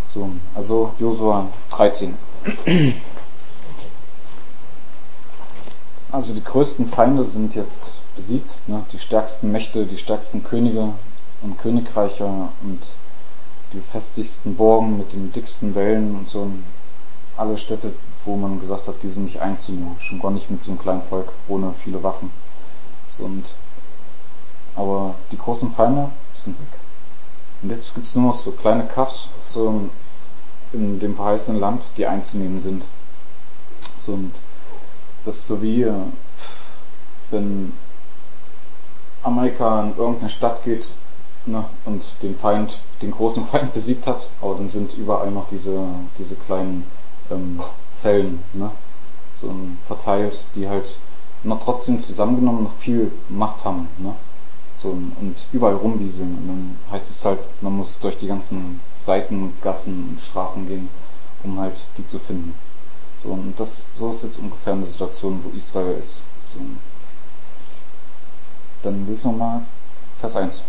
So, also Josua 13. Also die größten Feinde sind jetzt besiegt, ne? Die stärksten Mächte, die stärksten Könige und Königreiche und die befestigsten Burgen mit den dicksten Wällen und so. Alle Städte, wo man gesagt hat, die sind nicht einzunehmen. Schon gar nicht mit so einem kleinen Volk ohne viele Waffen. So, aber die großen Feinde sind weg. Und jetzt gibt's nur noch so kleine Kaffs, so in dem verheißenen Land, die einzunehmen sind. So, und das ist so wie, wenn Amerika in irgendeine Stadt geht, ne, und den großen Feind besiegt hat, aber dann sind überall noch diese kleinen Zellen, ne, so verteilt, die halt noch trotzdem zusammengenommen noch viel Macht haben, ne, so, und überall rumwieseln. Und dann heißt es halt, man muss durch die ganzen Seitengassen und Straßen gehen, um halt die zu finden. So, und so ist jetzt ungefähr eine Situation, wo Israel ist. So. Dann lesen wir mal Vers 1.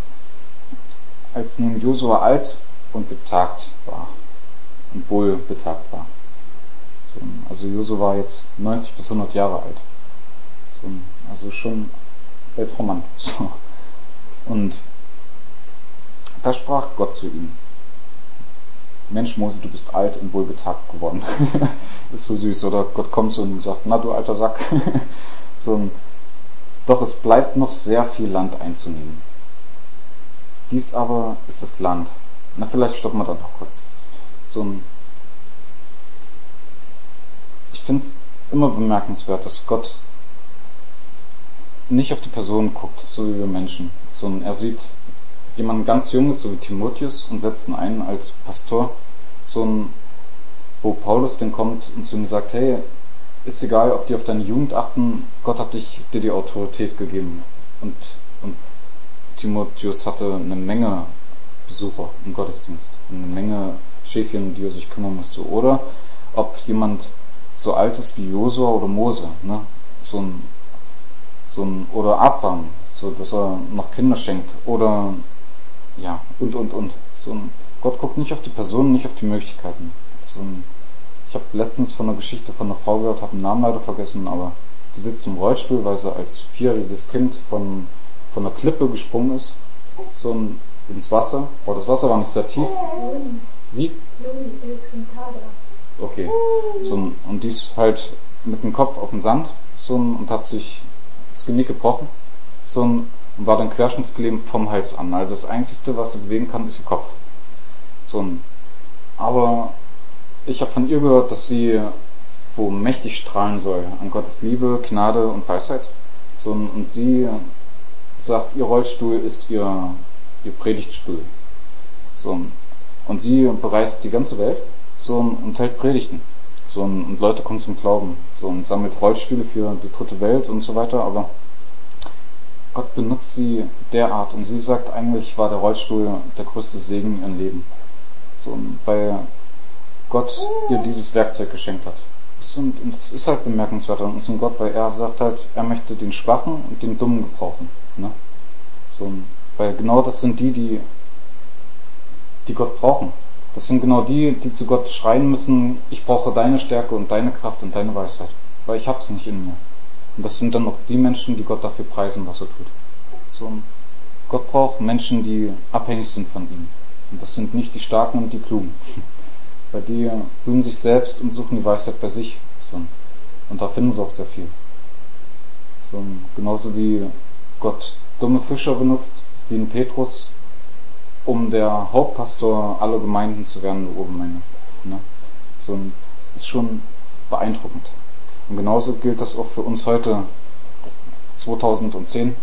Als nun Josua alt und betagt war und wohl betagt war. So, also Josua war jetzt 90 bis 100 Jahre alt. So, also schon älterer Mann. So. Und da sprach Gott zu ihm: Mensch Mose, du bist alt und wohlbetagt geworden. Ist so süß, oder? Gott kommt so und sagt, na du alter Sack. So, doch es bleibt noch sehr viel Land einzunehmen. Dies aber ist das Land. Na, vielleicht stoppen wir da noch kurz. Ich finde es immer bemerkenswert, dass Gott nicht auf die Person guckt, so wie wir Menschen, sondern er sieht jemanden ganz Junges, so wie Timotheus, und setzt ihn ein als Pastor, wo Paulus dann kommt und zu ihm sagt, hey, ist egal, ob die auf deine Jugend achten, Gott hat dir die Autorität gegeben. Und Timotheus hatte eine Menge Besucher im Gottesdienst, eine Menge Schäfchen, um die er sich kümmern musste. Oder ob jemand so alt ist wie Josua oder Mose, ne? Oder Abraham, so dass er noch Kinder schenkt, oder ja, und. Gott guckt nicht auf die Person, nicht auf die Möglichkeiten. Ich habe letztens von einer Geschichte von einer Frau gehört, habe den Namen leider vergessen, aber die sitzt im Rollstuhl, weil sie als 4-jähriges Kind von einer Klippe gesprungen ist, ins Wasser. Aber das Wasser war nicht sehr tief. Wie? Okay. Und die ist halt mit dem Kopf auf den Sand, und hat sich das Genick gebrochen, und war dann querschnittsgelähmt vom Hals an. Also das Einzige, was sie bewegen kann, ist ihr Kopf. Aber ich habe von ihr gehört, dass sie wo mächtig strahlen soll an Gottes Liebe, Gnade und Weisheit. Und sie sagt, ihr Rollstuhl ist ihr Predigtstuhl. Und sie bereist die ganze Welt und hält Predigten. Und Leute kommen zum Glauben. Und sammelt Rollstühle für die dritte Welt und so weiter. Aber Gott benutzt sie derart. Und sie sagt, eigentlich war der Rollstuhl der größte Segen in ihrem Leben. Weil Gott ihr dieses Werkzeug geschenkt hat. Und es ist halt bemerkenswert an unserem Gott, weil er sagt halt, er möchte den Schwachen und den Dummen gebrauchen. Ne? Weil genau das sind die Gott brauchen. Das sind genau die zu Gott schreien müssen, ich brauche deine Stärke und deine Kraft und deine Weisheit. Weil ich hab's nicht in mir. Und das sind dann auch die Menschen, die Gott dafür preisen, was er tut. Gott braucht Menschen, die abhängig sind von ihm. Und das sind nicht die Starken und die Klugen. Weil die rühmen sich selbst und suchen die Weisheit bei sich. Und da finden sie auch sehr viel. Genauso wie Gott dumme Fischer benutzt, wie ein Petrus, um der Hauptpastor aller Gemeinden zu werden, der Urgemeinde. Ne? Das ist schon beeindruckend. Und genauso gilt das auch für uns heute, 2010,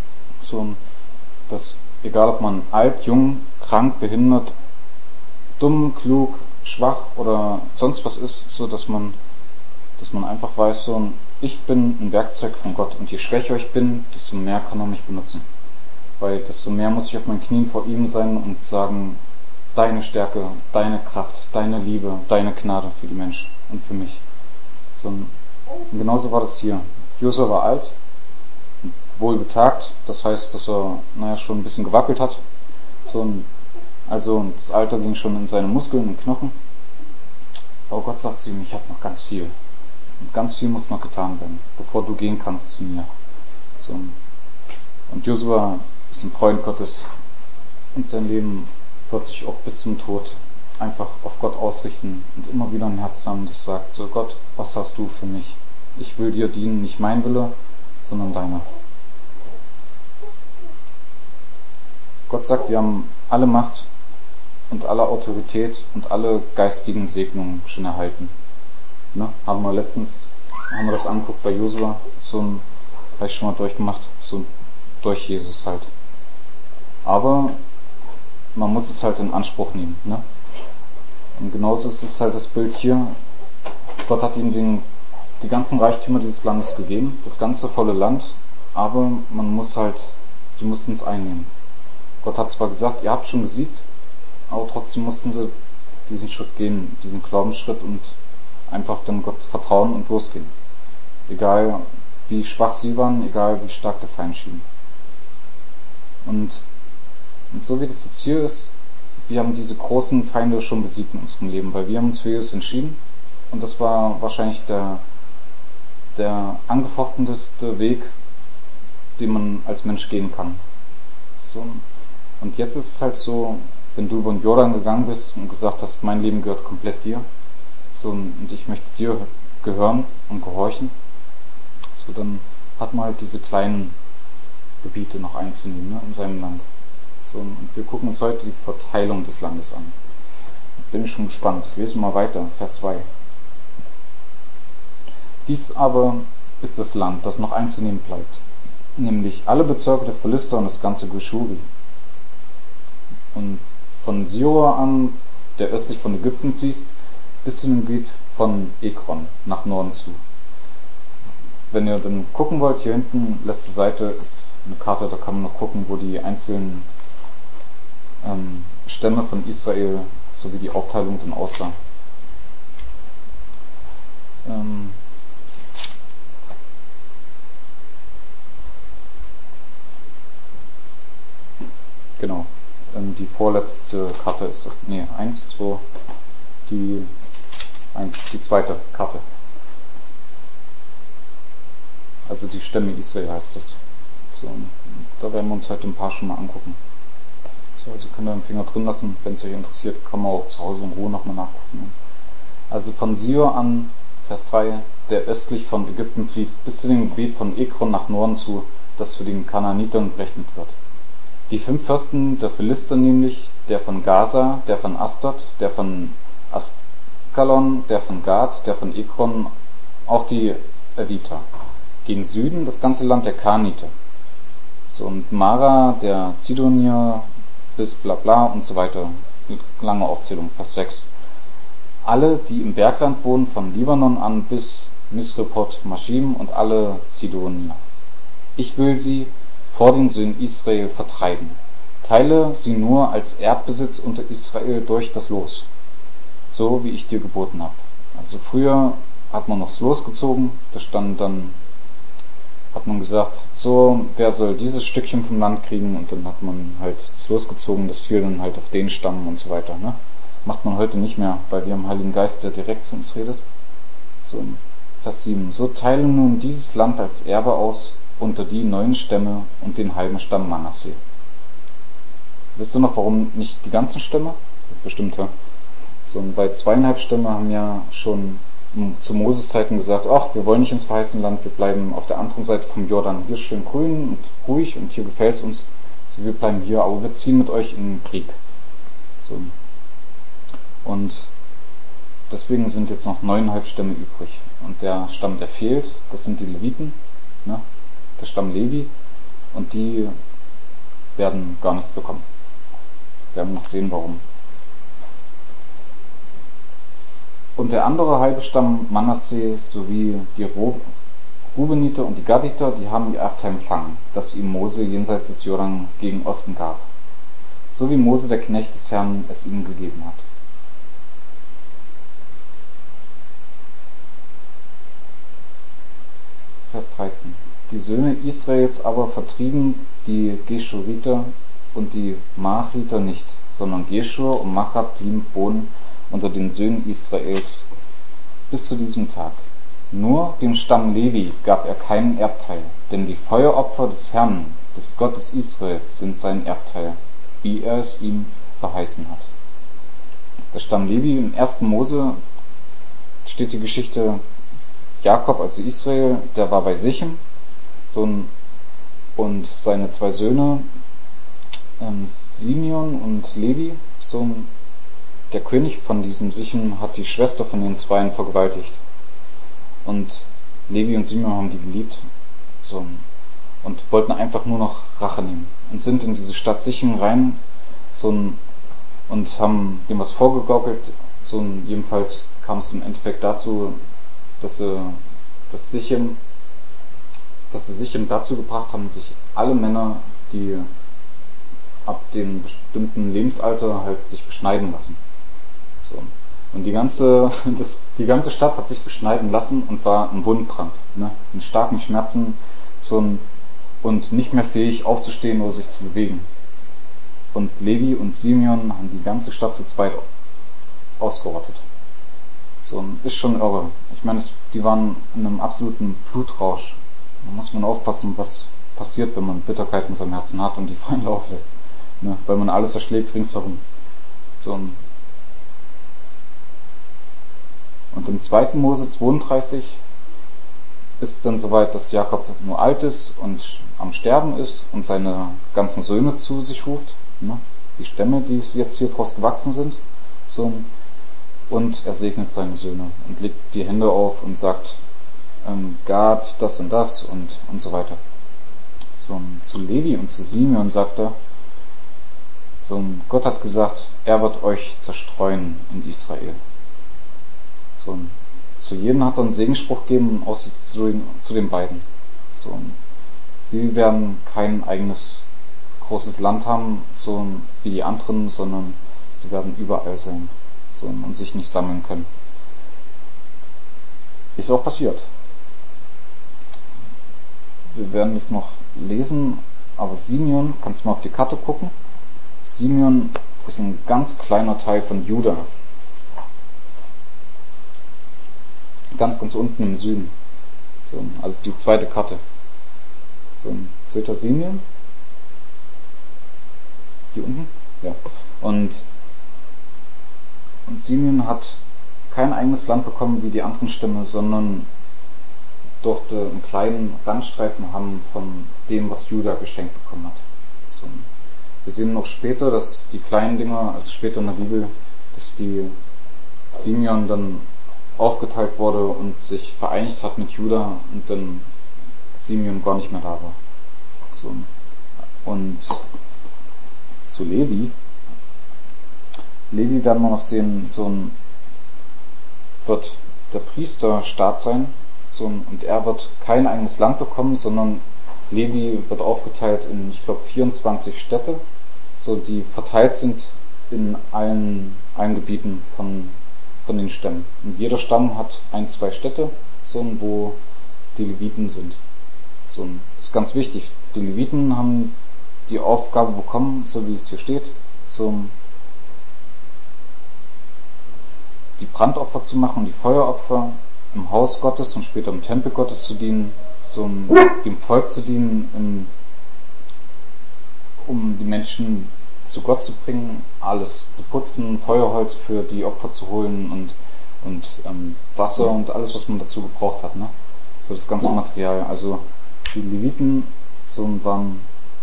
dass egal ob man alt, jung, krank, behindert, dumm, klug, schwach oder sonst was ist, dass man einfach weiß, ich bin ein Werkzeug von Gott, und je schwächer ich bin, desto mehr kann er mich benutzen. Weil desto mehr muss ich auf meinen Knien vor ihm sein und sagen, deine Stärke, deine Kraft, deine Liebe, deine Gnade für die Menschen und für mich. Und genauso war das hier. Josua war alt, wohlbetagt, das heißt, dass er schon ein bisschen gewackelt hat. Also das Alter ging schon in seine Muskeln und Knochen. Aber Gott sagt zu ihm, ich habe noch ganz viel. Und ganz viel muss noch getan werden, bevor du gehen kannst zu mir. So. Und Josua ist ein Freund Gottes und sein Leben wird sich auch bis zum Tod einfach auf Gott ausrichten und immer wieder ein Herz haben, das sagt, so Gott, was hast du für mich? Ich will dir dienen, nicht mein Wille, sondern deiner. Gott sagt, wir haben alle Macht und alle Autorität und alle geistigen Segnungen schon erhalten. Ne? Haben wir das angeguckt bei Josua, habe ich schon mal durchgemacht, so durch Jesus halt. Aber man muss es halt in Anspruch nehmen. Ne? Und genauso ist es halt das Bild hier. Gott hat ihm die ganzen Reichtümer dieses Landes gegeben, das ganze volle Land, aber die mussten es einnehmen. Gott hat zwar gesagt, ihr habt schon gesiegt, aber trotzdem mussten sie diesen Schritt gehen, diesen Glaubensschritt und einfach dann Gott vertrauen und losgehen. Egal wie schwach sie waren, egal wie stark der Feind schien. Und so wie das jetzt hier ist, wir haben diese großen Feinde schon besiegt in unserem Leben, weil wir haben uns für Jesus entschieden und das war wahrscheinlich der angefochtenste Weg, den man als Mensch gehen kann. So. Und jetzt ist es halt so, wenn du über den Jordan gegangen bist und gesagt hast, mein Leben gehört komplett dir, so, und ich möchte dir gehören und gehorchen, so, dann hat man halt diese kleinen Gebiete noch einzunehmen, ne, in seinem Land. So, und wir gucken uns heute die Verteilung des Landes an. Bin ich schon gespannt. Ich lese mal weiter, Vers 2. Dies aber ist das Land, das noch einzunehmen bleibt, nämlich alle Bezirke der Philister und das ganze Geschuri. Und von Sihor an, der östlich von Ägypten fließt, bis zu dem Gebiet von Ekron nach Norden zu. Wenn ihr dann gucken wollt, hier hinten, letzte Seite ist eine Karte, da kann man noch gucken, wo die einzelnen Stämme von Israel sowie die Aufteilung dann aussah. Genau. Die vorletzte Karte ist das. Nee, 1, 2, die zweite Karte. Also die Stämme Israel heißt das. So, da werden wir uns heute ein paar schon mal angucken. So, also könnt ihr den Finger drin lassen, wenn es euch interessiert, kann man auch zu Hause in Ruhe nochmal nachgucken. Also von Sihor an, Vers 3, der östlich von Ägypten fließt, bis zu dem Gebiet von Ekron nach Norden zu, das für den Kanaanitern berechnet wird. Die 5 Fürsten der Philister nämlich, der von Gaza, der von Asdod, der von Askalon, der von Gad, der von Ekron, auch die Eviter. Gegen Süden das ganze Land der Kaniter. So, und Mara, der Zidonier, bis bla bla und so weiter. Lange Aufzählung, Vers 6. Alle, die im Bergland wohnen, von Libanon an bis Misrepot Mashim und alle Zidonier. Ich will sie vor den Söhnen Israel vertreiben. Teile sie nur als Erbesitz unter Israel durch das Los, so wie ich dir geboten habe. Also früher hat man noch das Los gezogen, da stand dann, hat man gesagt, so, wer soll dieses Stückchen vom Land kriegen, und dann hat man halt das Los gezogen, das fiel dann halt auf den Stamm und so weiter. Ne? Macht man heute nicht mehr, weil wir haben Heiligen Geist, der direkt zu uns redet. So, Vers 7. So teile nun dieses Land als Erbe aus unter die 9 Stämme und den halben Stamm Manasse. Wisst ihr noch, warum nicht die ganzen Stämme? Bestimmt, ja. So, und bei 2,5 Stämme haben ja schon zu Moses Zeiten gesagt, ach, wir wollen nicht ins verheißene Land, wir bleiben auf der anderen Seite vom Jordan. Hier ist schön grün und ruhig und hier gefällt es uns. So, wir bleiben hier, aber wir ziehen mit euch in den Krieg. So. Und deswegen sind jetzt noch 9,5 Stämme übrig. Und der Stamm, der fehlt, das sind die Leviten, ne? Der Stamm Levi, und die werden gar nichts bekommen. Wir werden noch sehen, warum. Und der andere halbe Stamm Manasse sowie die Rubeniter und die Gaditer, die haben ihr Erbteil empfangen, das ihm Mose jenseits des Jordan gegen Osten gab, so wie Mose, der Knecht des Herrn, es ihnen gegeben hat. Vers 13. Die Söhne Israels aber vertrieben die Geschuriter und die Maachiter nicht, sondern Geschur und Machat blieben wohnen unter den Söhnen Israels bis zu diesem Tag. Nur dem Stamm Levi gab er keinen Erbteil, denn die Feueropfer des Herrn, des Gottes Israels, sind sein Erbteil, wie er es ihm verheißen hat. Der Stamm Levi im 1. Mose steht die Geschichte Jakob, also Israel, der war bei Sichem, und seine 2 Söhne, Simeon und Levi, der König von diesem Sichem hat die Schwester von den 2 vergewaltigt. Und Levi und Simeon haben die geliebt, und wollten einfach nur noch Rache nehmen. Und sind in diese Stadt Sichem rein, und haben dem was vorgegaukelt, jedenfalls kam es im Endeffekt dazu, dass sie Sichem dazu gebracht haben, sich alle Männer, die ab dem bestimmten Lebensalter halt sich beschneiden lassen. Und die ganze Stadt hat sich beschneiden lassen und war im Wundbrand, in starken Schmerzen, und nicht mehr fähig aufzustehen oder sich zu bewegen. Und Levi und Simeon haben die ganze Stadt zu zweit ausgerottet. Ist schon irre. Ich meine, die waren in einem absoluten Blutrausch. Da muss man aufpassen, was passiert, wenn man Bitterkeit in seinem Herzen hat und die freien Lauf lässt. Weil man alles erschlägt ringsherum. Und im 2. Mose 32 ist dann soweit, dass Jakob nur alt ist und am Sterben ist und seine ganzen Söhne zu sich ruft. Die Stämme, die jetzt hier draus gewachsen sind. Und er segnet seine Söhne und legt die Hände auf und sagt, Gad, das und so weiter. Zu Levi und zu Simeon sagt er, Gott hat gesagt, er wird euch zerstreuen in Israel. Zu jedem hat er einen Segensspruch gegeben, außer zu den beiden. Sie werden kein eigenes großes Land haben, wie die anderen, sondern sie werden überall sein, und sich nicht sammeln können. Ist auch passiert. Wir werden es noch lesen, aber Simeon, kannst du mal auf die Karte gucken? Simeon ist ein ganz kleiner Teil von Juda. Ganz unten im Süden. Also die zweite Karte. Seht ihr Simeon? Hier unten? Ja. Und Simeon hat kein eigenes Land bekommen wie die anderen Stämme, sondern durfte einen kleinen Randstreifen haben von dem, was Juda geschenkt bekommen hat. Wir sehen noch später, dass die kleinen Dinger, also später in der Bibel, dass die Simeon dann aufgeteilt wurde und sich vereinigt hat mit Juda und dann Simeon gar nicht mehr da war. Und zu Levi werden wir noch sehen, wird der Priesterstaat sein, und er wird kein eigenes Land bekommen, sondern Levi wird aufgeteilt in, ich glaube, 24 Städte, die verteilt sind in allen Gebieten von den Stämmen. Und jeder Stamm hat 1-2 Städte, wo die Leviten sind. Das ist ganz wichtig. Die Leviten haben die Aufgabe bekommen, so wie es hier steht, die Brandopfer zu machen, die Feueropfer im Haus Gottes und später im Tempel Gottes zu dienen, dem Volk zu dienen, um die Menschen zu Gott zu bringen, alles zu putzen, Feuerholz für die Opfer zu holen und Wasser und alles, was man dazu gebraucht hat, das ganze Material. Also die Leviten waren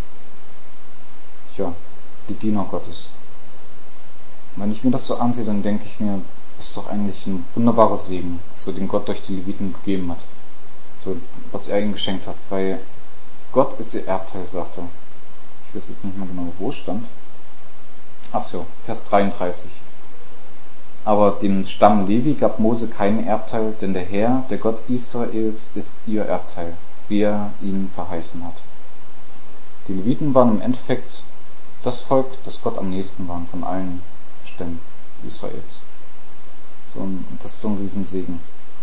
die Diener Gottes. Wenn ich mir das so ansehe, dann denke ich mir, ist doch eigentlich ein wunderbarer Segen, den Gott durch die Leviten gegeben hat, was er ihnen geschenkt hat, weil Gott ist ihr Erbteil, sagt er. Ich weiß jetzt nicht mehr genau, wo stand. Vers 33. Aber dem Stamm Levi gab Mose keinen Erbteil, denn der Herr, der Gott Israels, ist ihr Erbteil, wie er ihnen verheißen hat. Die Leviten waren im Endeffekt das Volk, das Gott am nächsten war von allen Stämmen Israels. Und das ist so ein Riesensegen.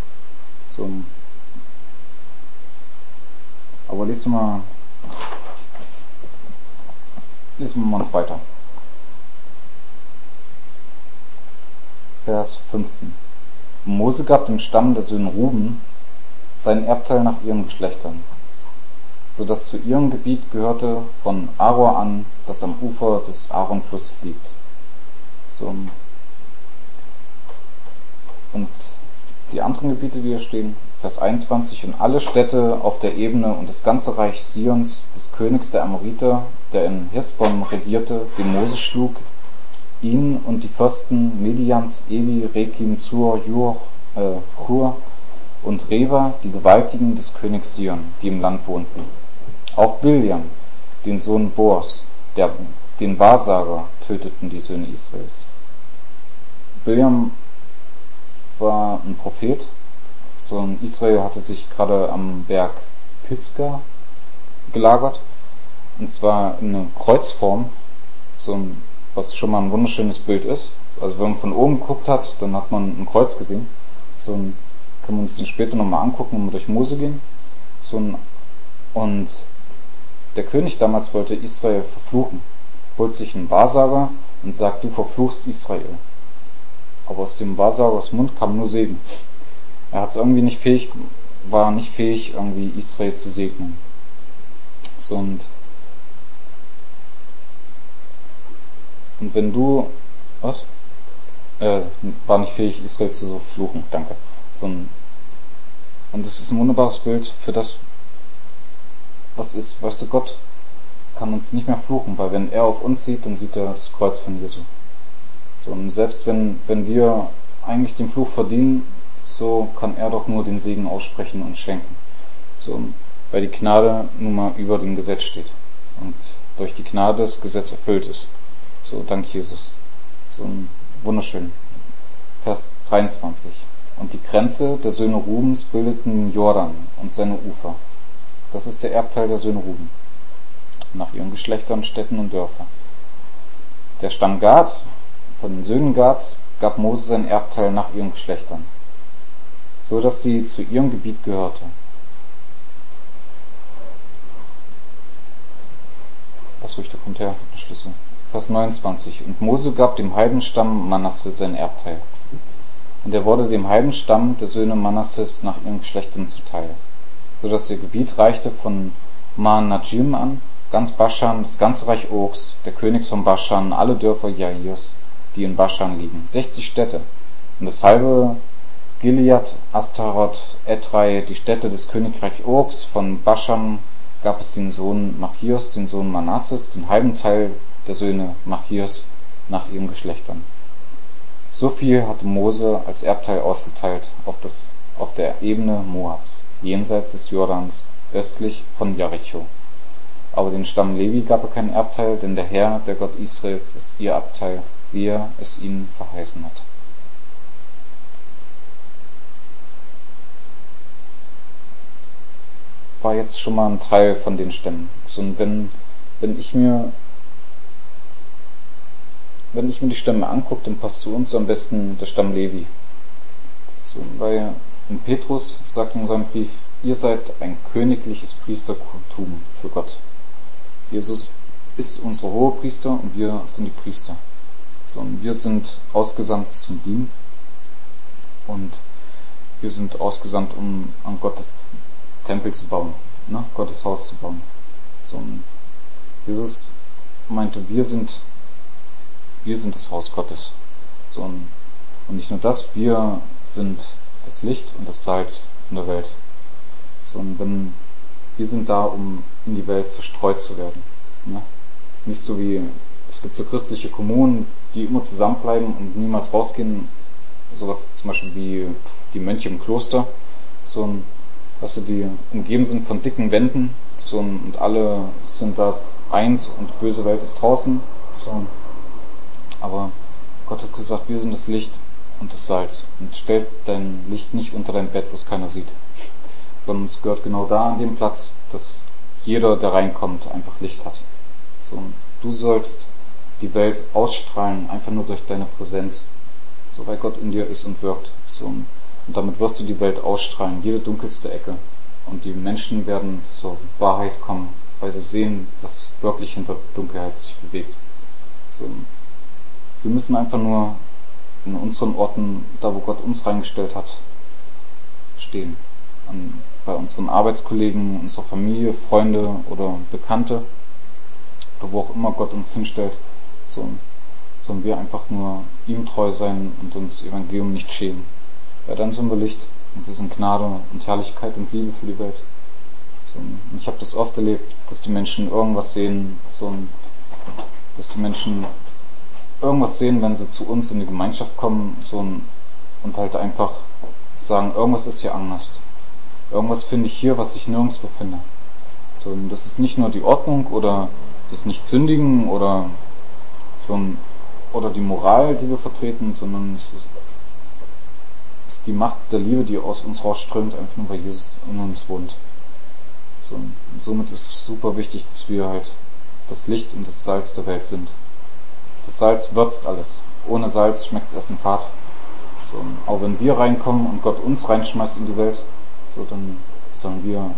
Aber lesen wir mal noch weiter. Vers 15. Mose gab dem Stamm der Söhne Ruben sein Erbteil nach ihren Geschlechtern, so dass zu ihrem Gebiet gehörte von Aror an, das am Ufer des Aronflusses liegt. So. Und die anderen Gebiete, die hier stehen, Vers 21, und alle Städte auf der Ebene und das ganze Reich Sions, des Königs der Amoriter, der in Hesbon regierte, den Mose schlug, ihn und die Fürsten Medians, Evi, Rekim, Zur, Hur und Reva, die Gewaltigen des Königs Sion, die im Land wohnten. Auch Biljam, den Sohn Boas, den Wahrsager, töteten die Söhne Israels. Biljam war ein Prophet. So ein Israel hatte sich gerade am Berg Pisgah gelagert. Und zwar in einer Kreuzform. Was schon mal ein wunderschönes Bild ist. Also wenn man von oben geguckt hat, dann hat man ein Kreuz gesehen. Können wir uns den später nochmal angucken, wenn wir durch Mose gehen. Und der König damals wollte Israel verfluchen. Holt sich einen Wahrsager und sagt, du verfluchst Israel. Aber aus dem Wahrsagers Mund kam nur Segen. Er war nicht fähig, irgendwie Israel zu segnen. Und wenn du, war nicht fähig, Israel zu fluchen, danke. Und das ist ein wunderbares Bild für das, was ist, weißt du, Gott kann uns nicht mehr fluchen, weil wenn er auf uns sieht, dann sieht er das Kreuz von Jesu. Und selbst wenn wir eigentlich den Fluch verdienen, so kann er doch nur den Segen aussprechen und schenken. Weil die Gnade nun mal über dem Gesetz steht. Und durch die Gnade das Gesetz erfüllt ist. Dank Jesus. Wunderschön. Vers 23. Und die Grenze der Söhne Rubens bildeten Jordan und seine Ufer. Das ist der Erbteil der Söhne Ruben. Nach ihren Geschlechtern, Städten und Dörfern. Der Stamm Gad, von den Söhnen Gads, gab Mose sein Erbteil nach ihren Geschlechtern, so dass sie zu ihrem Gebiet gehörte. Da kommt her, der Schlüssel. Vers 29. Und Mose gab dem Heidenstamm Manasse sein Erbteil. Und er wurde dem Heidenstamm der Söhne Manasses nach ihren Geschlechtern zuteil, so dass ihr Gebiet reichte von Maanajim an, ganz Baschan, das ganze Reich Ogs, der Königs von Baschan, alle Dörfer Jairs, die in Baschan liegen, 60 Städte, und das halbe Gilead, Astaroth, Edrei, die Städte des Königreichs Ogs von Baschan, gab es den Sohn Machirs, den Sohn Manasses, den halben Teil der Söhne Machirs nach ihren Geschlechtern. So viel hatte Mose als Erbteil ausgeteilt auf der Ebene Moabs, jenseits des Jordans, östlich von Jericho. Aber den Stamm Levi gab er keinen Erbteil, denn der Herr, der Gott Israels, ist ihr Erbteil, wie er es ihnen verheißen hat. War jetzt schon mal ein Teil von den Stämmen. Wenn ich mir die Stämme angucke, dann passt zu uns am besten der Stamm Levi. Weil Petrus sagt in seinem Brief, ihr seid ein königliches Priestertum für Gott. Jesus ist unser Hohepriester und wir sind die Priester. Und wir sind ausgesandt zum Dienen und wir sind ausgesandt, um an Gottes Tempel zu bauen, Gottes Haus zu bauen. Jesus meinte, wir sind das Haus Gottes. Und nicht nur das, wir sind das Licht und das Salz in der Welt. Wir sind da, um in die Welt zerstreut zu werden. Nicht so wie, es gibt so christliche Kommunen, die immer zusammenbleiben und niemals rausgehen. Sowas zum Beispiel wie die Mönche im Kloster. Die umgeben sind von dicken Wänden. Und alle sind da eins und die böse Welt ist draußen. Aber Gott hat gesagt, wir sind das Licht und das Salz. Und stellt dein Licht nicht unter dein Bett, wo es keiner sieht. Sondern es gehört genau da an dem Platz, dass jeder, der reinkommt, einfach Licht hat. Du sollst die Welt ausstrahlen, einfach nur durch deine Präsenz. Weil Gott in dir ist und wirkt. Und damit wirst du die Welt ausstrahlen, jede dunkelste Ecke. Und die Menschen werden zur Wahrheit kommen, weil sie sehen, was wirklich hinter Dunkelheit sich bewegt. Wir müssen einfach nur in unseren Orten, da wo Gott uns reingestellt hat, stehen. Bei unseren Arbeitskollegen, unserer Familie, Freunde oder Bekannte, oder wo auch immer Gott uns hinstellt, sollen wir einfach nur ihm treu sein und uns Evangelium nicht schämen. Weil dann sind wir Licht und wir sind Gnade und Herrlichkeit und Liebe für die Welt. Und ich habe das oft erlebt, dass die Menschen irgendwas sehen, dass die Menschen irgendwas sehen, wenn sie zu uns in die Gemeinschaft kommen, und halt einfach sagen, irgendwas ist hier anders. Irgendwas finde ich hier, was ich nirgendwo finde. Das ist nicht nur die Ordnung oder das Nicht-Sündigen oder oder die Moral, die wir vertreten, sondern es ist die Macht der Liebe, die aus uns rausströmt, einfach nur weil Jesus in uns wohnt. Und somit ist es super wichtig, dass wir halt das Licht und das Salz der Welt sind. Das Salz würzt alles. Ohne Salz schmeckt das Essen fad. Aber wenn wir reinkommen und Gott uns reinschmeißt in die Welt, dann sollen wir,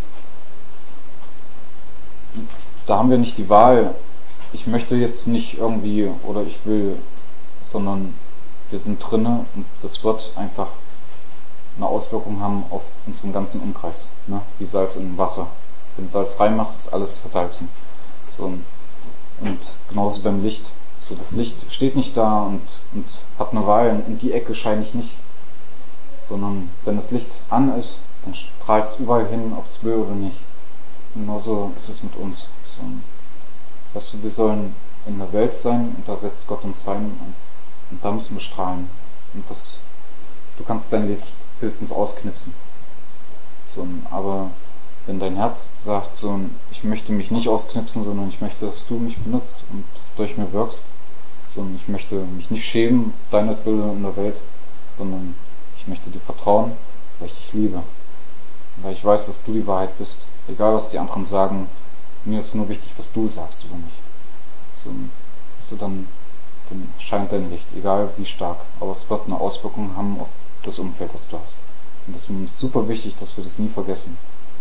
da haben wir nicht die Wahl, ich möchte jetzt nicht irgendwie oder ich will, sondern wir sind drinne und das wird einfach eine Auswirkung haben auf unseren ganzen Umkreis, ne? Wie Salz in Wasser. Wenn du Salz reinmachst, ist alles versalzen. Und genauso beim Licht. Das Licht steht nicht da und hat eine Wahl, in die Ecke scheine ich nicht. Sondern wenn das Licht an ist, dann strahlt es überall hin, ob es will oder nicht. Und genauso ist es mit uns. Weißt du, wir sollen in der Welt sein und da setzt Gott uns rein und da müssen wir strahlen. Und du kannst dein Licht höchstens ausknipsen. Aber wenn dein Herz sagt, ich möchte mich nicht ausknipsen, sondern ich möchte, dass du mich benutzt und durch mir wirkst, ich möchte mich nicht schämen, deinetwillen in der Welt, sondern ich möchte dir vertrauen, weil ich dich liebe. Weil ich weiß, dass du die Wahrheit bist. Egal, was die anderen sagen, mir ist nur wichtig, was du sagst über mich. Dann scheint dein Licht, egal wie stark. Aber es wird eine Auswirkung haben auf das Umfeld, das du hast. Und das ist super wichtig, dass wir das nie vergessen.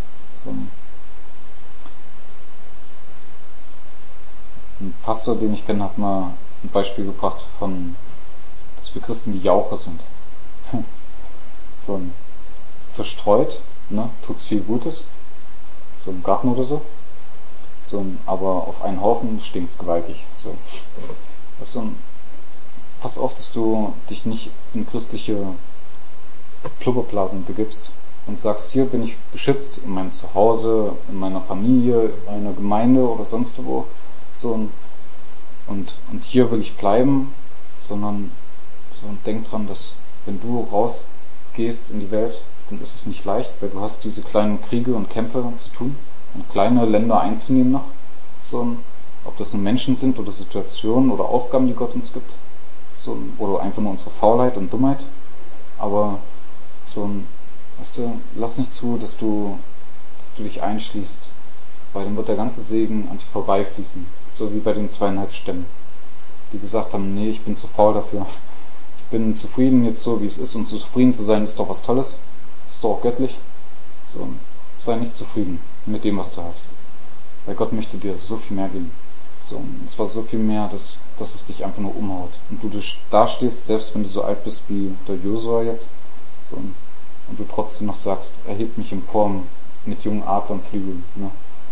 Ein Pastor, den ich kenne, hat mal ein Beispiel gebracht dass wir Christen wie Jauche sind. Zerstreut, ne, tut's viel Gutes, im Garten oder so. Aber auf einen Haufen stinkt's gewaltig. Pass auf, dass du dich nicht in christliche Blubberblasen begibst und sagst, hier bin ich beschützt in meinem Zuhause, in meiner Familie, in einer Gemeinde oder sonst wo. Und hier will ich bleiben, sondern denk dran, dass wenn du rausgehst in die Welt, dann ist es nicht leicht, weil du hast diese kleinen Kriege und Kämpfe zu tun und kleine Länder einzunehmen noch. Ob das nun Menschen sind oder Situationen oder Aufgaben, die Gott uns gibt. Oder einfach nur unsere Faulheit und Dummheit. Aber lass nicht zu, dass du dich einschließt, weil dann wird der ganze Segen an dir vorbeifließen, so wie bei den 2,5 Stämmen, die gesagt haben, nee, ich bin zu faul dafür, ich bin zufrieden jetzt so, wie es ist, und zufrieden zu sein ist doch was Tolles, ist doch auch göttlich, sei nicht zufrieden mit dem, was du hast, weil Gott möchte dir so viel mehr geben, und zwar so viel mehr, dass es dich einfach nur umhaut, und du da stehst, selbst wenn du so alt bist wie der Josua jetzt, und du trotzdem noch sagst, erheb mich empor mit jungen Adlern Flügeln, ne?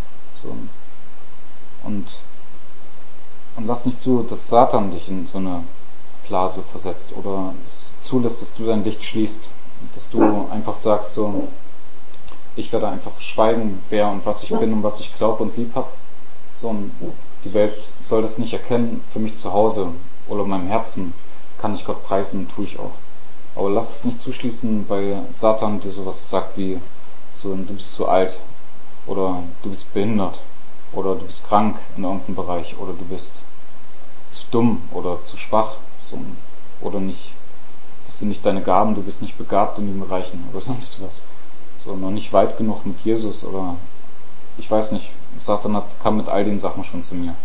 Und lass nicht zu, dass Satan dich in so eine Blase versetzt oder es zulässt, dass du dein Licht schließt, dass du einfach sagst, ich werde einfach schweigen, wer und was ich bin und was ich glaube und lieb habe. Und die Welt soll das nicht erkennen, für mich zu Hause oder in meinem Herzen kann ich Gott preisen, tue ich auch. Aber lass es nicht zuschließen, weil Satan dir sowas sagt wie, du bist zu alt, oder du bist behindert, oder du bist krank in irgendeinem Bereich, oder du bist zu dumm oder zu schwach, oder nicht, das sind nicht deine Gaben, du bist nicht begabt in den Bereichen oder sonst was, noch nicht weit genug mit Jesus, oder ich weiß nicht, Satan kam mit all den Sachen schon zu mir.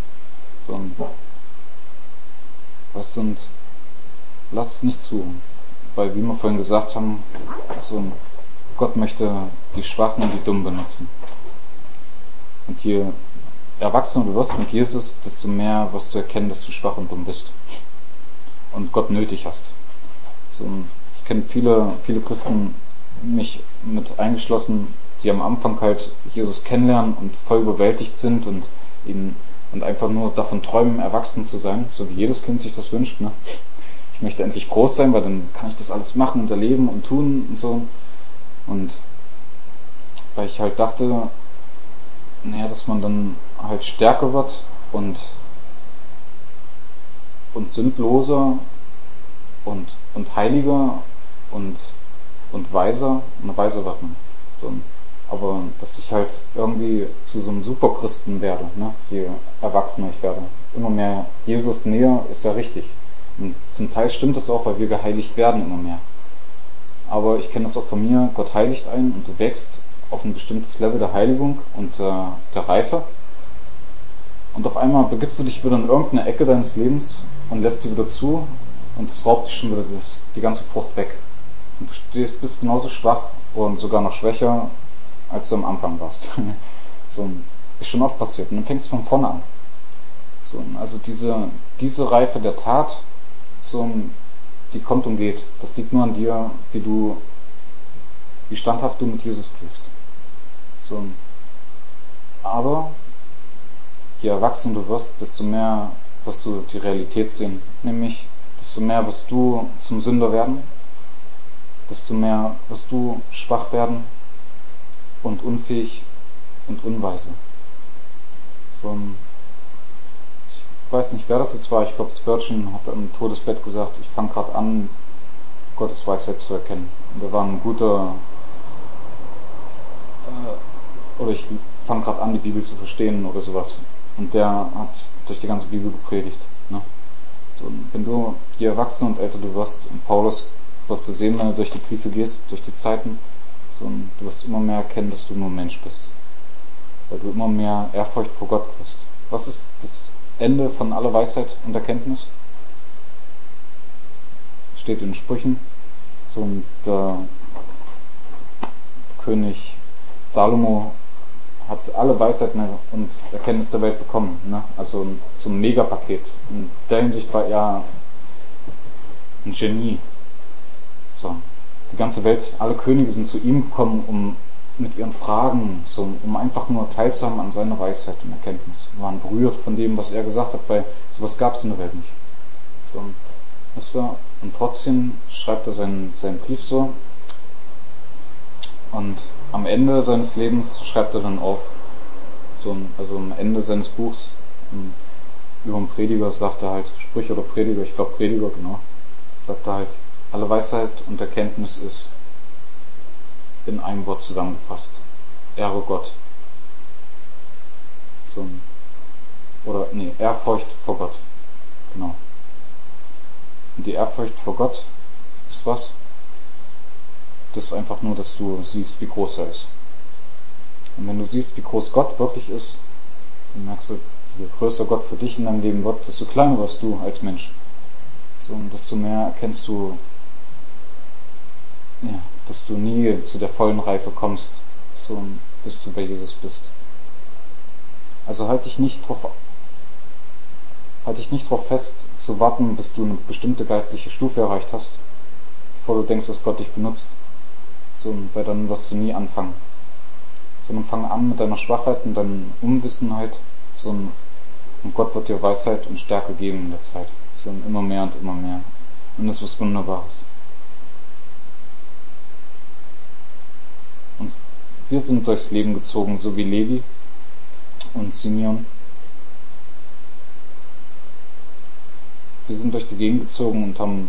Lass es nicht zu, weil wie wir vorhin gesagt haben, Gott möchte die Schwachen und die Dummen benutzen. Und je erwachsener du wirst mit Jesus, desto mehr wirst du erkennen, dass du schwach und dumm bist. und Gott nötig hast. So, ich kenne viele Christen, mich mit eingeschlossen, die am Anfang halt Jesus kennenlernen und voll überwältigt sind und einfach nur davon träumen, erwachsen zu sein, so wie jedes Kind sich das wünscht. Ne? Ich möchte endlich groß sein, weil dann kann ich das alles machen und erleben und tun und so. Und weil ich halt dachte, dass man dann halt stärker wird und sündloser und heiliger und weiser wird man. So, aber dass ich halt irgendwie zu so einem Superchristen werde, ne? Je erwachsener ich werde. Immer mehr Jesus näher ist ja richtig. Und zum Teil stimmt das auch, weil wir geheiligt werden immer mehr. Aber ich kenne das auch von mir, Gott heiligt einen und du wächst auf ein bestimmtes Level der Heiligung und der Reife. Und auf einmal begibst du dich wieder in irgendeine Ecke deines Lebens und lässt die wieder zu und es raubt dich schon wieder die ganze Frucht weg. Und du bist genauso schwach und sogar noch schwächer, als du am Anfang warst. So, ist schon oft passiert. Und dann fängst du von vorne an. So, also diese Reife der Tat, so, die kommt und geht. Das liegt nur an dir, wie standhaft du mit Jesus gehst. So, aber je erwachsener du wirst, desto mehr wirst du die Realität sehen. Nämlich, desto mehr wirst du zum Sünder werden, desto mehr wirst du schwach werden und unfähig und unweise. So, ich weiß nicht, wer das jetzt war. Ich glaube, Spurgeon hat am Todesbett gesagt, ich fange gerade an, Gottes Weisheit zu erkennen. Und er war ein guter, oder ich fange gerade an, die Bibel zu verstehen oder sowas. Und der hat durch die ganze Bibel gepredigt. Ne? So, wenn du, je erwachsener und älter du wirst, und Paulus wirst du sehen, wenn du durch die Briefe gehst, durch die Zeiten, so, du wirst immer mehr erkennen, dass du nur Mensch bist. Weil du immer mehr Ehrfurcht vor Gott kriegst. Was ist das Ende von aller Weisheit und Erkenntnis? Steht in den Sprüchen. So, und der König Salomo hat alle Weisheiten und Erkenntnis der Welt bekommen. Ne? Also so ein Megapaket. In der Hinsicht war er ein Genie. So. Die ganze Welt, alle Könige sind zu ihm gekommen, um mit ihren Fragen, so, um einfach nur teilzuhaben an seiner Weisheit und Erkenntnis. Wir waren berührt von dem, was er gesagt hat, weil sowas gab es in der Welt nicht. So, weißt du, und trotzdem schreibt er seinen Brief so. Und am Ende seines Lebens schreibt er dann auf, also am Ende seines Buchs, über den Prediger sagt er halt, Sprüche oder Prediger, ich glaube Prediger, genau, sagt er halt, alle Weisheit und Erkenntnis ist in einem Wort zusammengefasst. Ehre Gott. Ehrfurcht vor Gott. Genau. Und die Ehrfurcht vor Gott ist was? Das ist einfach nur, dass du siehst, wie groß er ist. Und wenn du siehst, wie groß Gott wirklich ist, dann merkst du, je größer Gott für dich in deinem Leben wird, desto kleiner wirst du als Mensch. So, und desto mehr erkennst du, dass du nie zu der vollen Reife kommst, so bis du bei Jesus bist. Also halt dich nicht drauf fest, zu warten, bis du eine bestimmte geistliche Stufe erreicht hast, bevor du denkst, dass Gott dich benutzt. So, weil dann wirst du nie anfangen. Sondern fang an mit deiner Schwachheit und deiner Unwissenheit, und Gott wird dir Weisheit und Stärke geben in der Zeit. So, immer mehr und immer mehr. Und das ist was Wunderbares. Und wir sind durchs Leben gezogen, so wie Levi und Simeon. Wir sind durch die Gegend gezogen und haben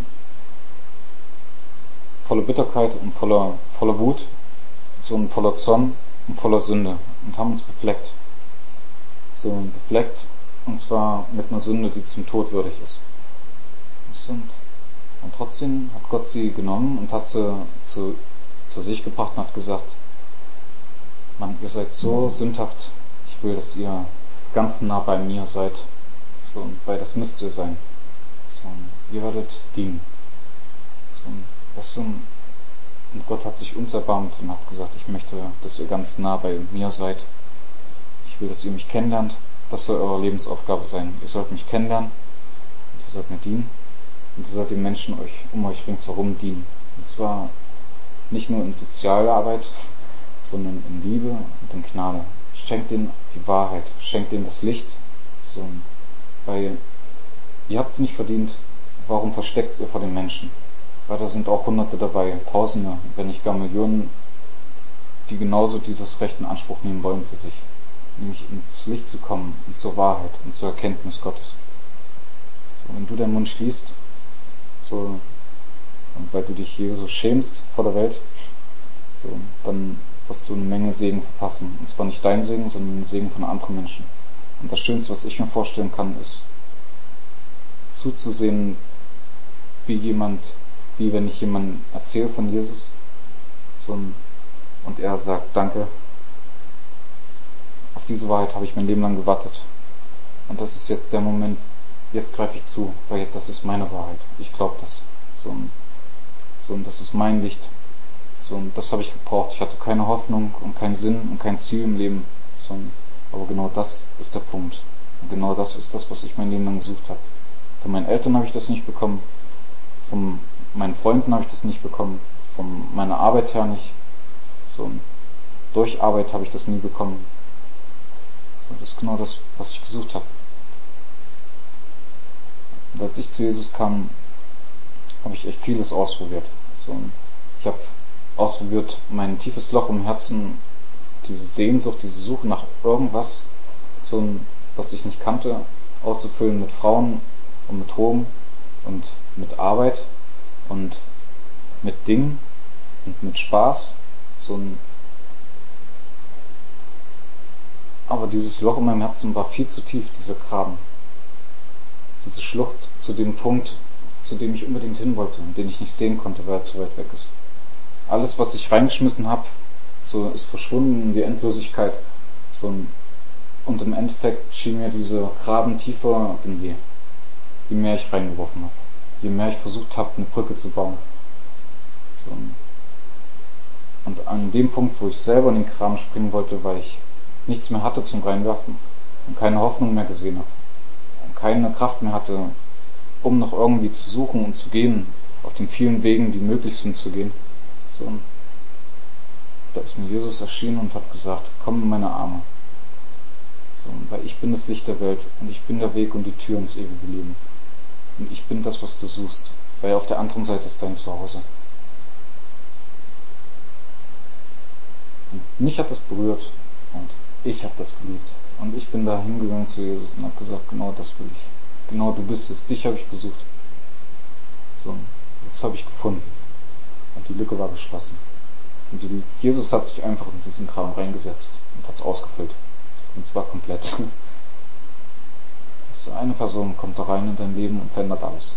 voller Bitterkeit und voller Wut, und voller Zorn und voller Sünde und haben uns befleckt. Befleckt, und zwar mit einer Sünde, die zum Tod würdig ist. Und trotzdem hat Gott sie genommen und hat sie zu sich gebracht und hat gesagt, Mann, ihr seid so sündhaft, ich will, dass ihr ganz nah bei mir seid, weil das müsst ihr sein. Ihr werdet dienen. Und Gott hat sich uns erbarmt und hat gesagt, ich möchte, dass ihr ganz nah bei mir seid. Ich will, dass ihr mich kennenlernt. Das soll eure Lebensaufgabe sein. Ihr sollt mich kennenlernen und ihr sollt mir dienen. und ihr sollt den Menschen um euch ringsherum dienen. Und zwar nicht nur in sozialer Arbeit, sondern in Liebe und in Gnade. Schenkt ihnen die Wahrheit, schenkt ihnen das Licht, so, weil ihr habt es nicht verdient. Warum versteckt ihr vor den Menschen? Weil da sind auch Hunderte dabei, Tausende, wenn nicht gar Millionen, die genauso dieses Recht in Anspruch nehmen wollen für sich. Nämlich ins Licht zu kommen und zur Wahrheit und zur Erkenntnis Gottes. So, wenn du deinen Mund schließt, so, und weil du dich hier so schämst vor der Welt, so, dann wirst du eine Menge Segen verpassen. Und zwar nicht dein Segen, sondern den Segen von anderen Menschen. Und das Schönste, was ich mir vorstellen kann, ist zuzusehen, wie wenn ich jemandem erzähle von Jesus, so, und er sagt, danke, auf diese Wahrheit habe ich mein Leben lang gewartet. Und das ist jetzt der Moment, jetzt greife ich zu, weil das ist meine Wahrheit. Ich glaube das. Und das ist mein Licht. Und das habe ich gebraucht. Ich hatte keine Hoffnung und keinen Sinn und kein Ziel im Leben. Aber genau das ist der Punkt. Und genau das ist das, was ich mein Leben lang gesucht habe. Von meinen Eltern habe ich das nicht bekommen. Von meinen Freunden habe ich das nicht bekommen. Von meiner Arbeit her nicht. Durch Arbeit habe ich das nie bekommen. Das ist genau das, was ich gesucht habe. Und als ich zu Jesus kam, habe ich echt vieles ausprobiert. Ich habe ausprobiert, mein tiefes Loch im Herzen, diese Sehnsucht, diese Suche nach irgendwas, was ich nicht kannte, auszufüllen mit Frauen und mit Drogen und mit Arbeit und mit Dingen und mit Spaß. Aber dieses Loch in meinem Herzen war viel zu tief, dieser Graben. Diese Schlucht zu dem Punkt, zu dem ich unbedingt hin wollte und den ich nicht sehen konnte, weil er zu weit weg ist. Alles, was ich reingeschmissen habe, ist verschwunden in die Endlosigkeit. Und im Endeffekt schien mir dieser Graben tiefer denn je mehr ich reingeworfen habe. Je mehr ich versucht habe, eine Brücke zu bauen. Und an dem Punkt, wo ich selber in den Graben springen wollte, weil ich nichts mehr hatte zum Reinwerfen und keine Hoffnung mehr gesehen habe und keine Kraft mehr hatte, um noch irgendwie zu suchen und zu gehen, auf den vielen Wegen, die möglich sind zu gehen. Da ist mir Jesus erschienen und hat gesagt, komm in meine Arme. Weil ich bin das Licht der Welt und ich bin der Weg und die Tür ins ewige Leben. Und ich bin das, was du suchst, weil auf der anderen Seite ist dein Zuhause. Und mich hat das berührt und ich habe das geliebt. Und ich bin da hingegangen zu Jesus und habe gesagt, genau das will ich. Genau du bist es, dich habe ich gesucht. Jetzt habe ich gefunden. Und die Lücke war geschlossen. Und Jesus hat sich einfach in diesen Graben reingesetzt und hat es ausgefüllt. Und zwar komplett. Eine Person kommt da rein in dein Leben und verändert alles.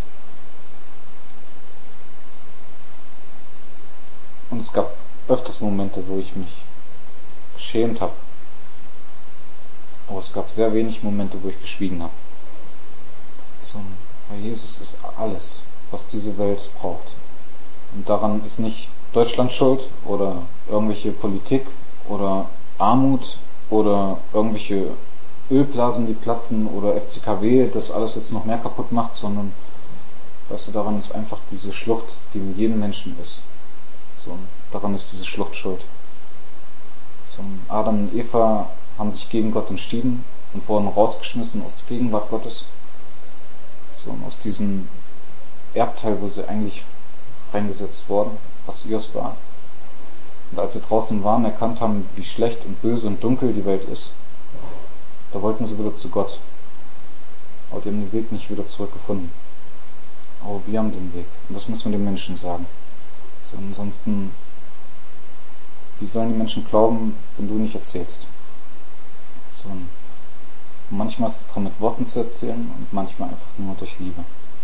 Und es gab öfters Momente, wo ich mich geschämt habe. Aber es gab sehr wenig Momente, wo ich geschwiegen habe. Weil Jesus ist alles, was diese Welt braucht. Und daran ist nicht Deutschland schuld oder irgendwelche Politik oder Armut oder irgendwelche Ölblasen, die platzen oder FCKW, das alles jetzt noch mehr kaputt macht, sondern daran ist einfach diese Schlucht, die in jedem Menschen ist. Daran ist diese Schlucht schuld. Adam und Eva haben sich gegen Gott entschieden und wurden rausgeschmissen aus der Gegenwart Gottes. Aus diesem Erbteil, wo sie eigentlich reingesetzt wurden, was ihres war. Und als sie draußen waren, erkannt haben, wie schlecht und böse und dunkel die Welt ist, da wollten sie wieder zu Gott. Aber die haben den Weg nicht wieder zurückgefunden. Aber wir haben den Weg. Und das müssen wir den Menschen sagen. Ansonsten, wie sollen die Menschen glauben, wenn du nicht erzählst? Und manchmal ist es dran, mit Worten zu erzählen und manchmal einfach nur durch Liebe.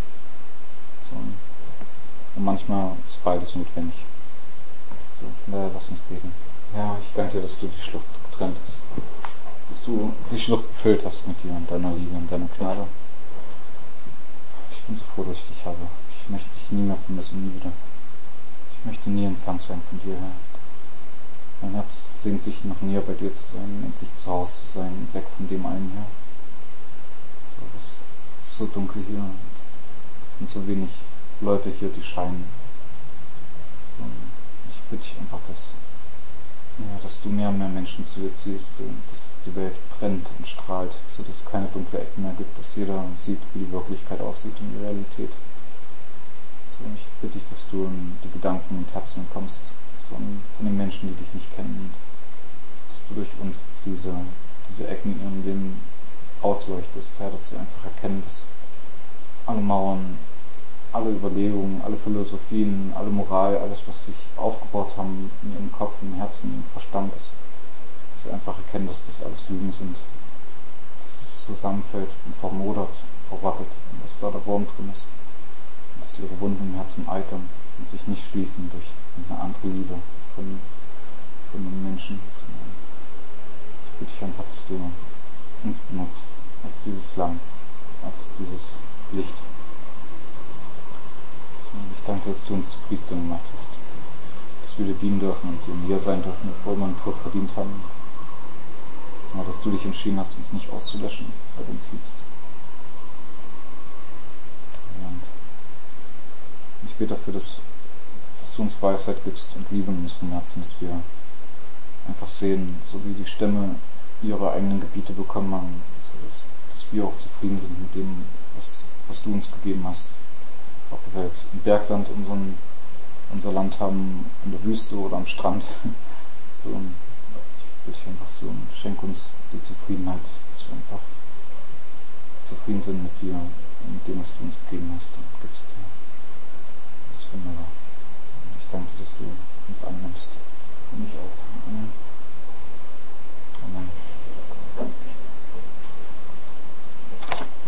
Und manchmal ist beides notwendig. Lass uns beten. Ja, ich danke dir, dass du die Schlucht getrennt hast. Dass du die Schlucht gefüllt hast mit dir und deiner Liebe und deiner Gnade. Ich bin so froh, dass ich dich habe. Ich möchte dich nie mehr vermissen, nie wieder. Ich möchte nie entfernt sein von dir, Herr. Mein Herz sehnt sich noch näher bei dir zu sein, endlich zu Hause zu sein, weg von dem einen hier. Es ist so dunkel hier und es sind so wenig Leute hier, die scheinen. So, ich bitte dich einfach, dass du mehr und mehr Menschen zu dir ziehst, dass die Welt brennt und strahlt, sodass es keine dunkle Ecken mehr gibt, dass jeder sieht, wie die Wirklichkeit aussieht und die Realität. So, ich bitte dich, dass du in die Gedanken und Herzen kommst, so von den Menschen, die dich nicht kennen, und dass du durch uns diese Ecken in ihrem Leben ausleuchtest, Herr, dass sie einfach erkennen, dass alle Mauern, alle Überlegungen, alle Philosophien, alle Moral, alles, was sich aufgebaut haben in ihrem Kopf, im Herzen, im Verstand, dass sie einfach erkennen, dass das alles Lügen sind, dass es zusammenfällt und vermodert, verrottet und dass da der Wurm drin ist und dass ihre Wunden im Herzen eitern und sich nicht schließen durch eine andere Liebe von den Menschen. Ich bitte dich einfach, dass du uns benutzt als dieses Lamm, als dieses Licht. Ich danke, dass du uns Priester gemacht hast, dass wir dir dienen dürfen und dir näher sein dürfen, bevor wir den Tod verdient haben. Aber dass du dich entschieden hast, uns nicht auszulöschen, weil du uns liebst. Und ich bete dafür, dass du uns Weisheit gibst und Liebe in unserem Herzen, dass wir einfach sehen, so wie die Stämme ihre eigenen Gebiete bekommen haben, so dass wir auch zufrieden sind mit dem, was du uns gegeben hast. Ob wir jetzt im Bergland unser Land haben, in der Wüste oder am Strand. So, ich bitte dich einfach so, schenk uns die Zufriedenheit, dass wir einfach zufrieden sind mit dir und mit dem, was du uns gegeben hast und gibst. Das ist wunderbar. Ich danke dir, dass du uns annimmst und mich auch. Amen. Amen.